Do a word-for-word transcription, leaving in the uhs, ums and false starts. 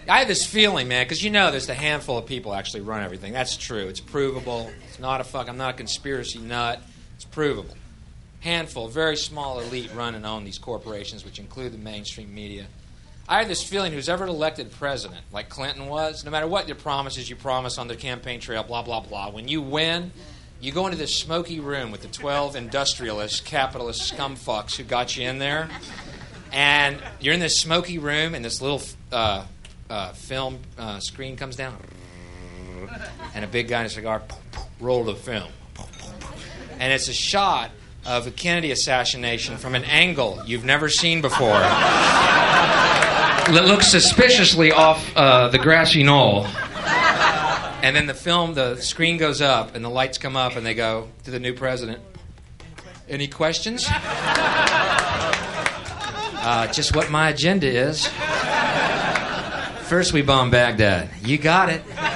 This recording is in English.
I have this feeling, man, because you know there's a handful of people actually run everything. That's true. It's provable. It's not a fuck. I'm not a conspiracy nut. It's provable. Handful, very small elite run and own these corporations, which include the mainstream media. I have this feeling who's ever elected president, like Clinton was, no matter what your promises you promise on the campaign trail, blah, blah, blah, when you win, you go into this smoky room with the twelve industrialist, capitalist scumfucks who got you in there, and you're in this smoky room, and this little uh, uh, film uh, screen comes down, and a big guy in a cigar, roll the film. And it's a shot of the Kennedy assassination from an angle you've never seen before. It looks suspiciously off uh, the grassy knoll. And then the film, the screen goes up, and the lights come up, and they go to the new president. Any questions? Uh, just what my agenda is. First we bomb Baghdad. You got it.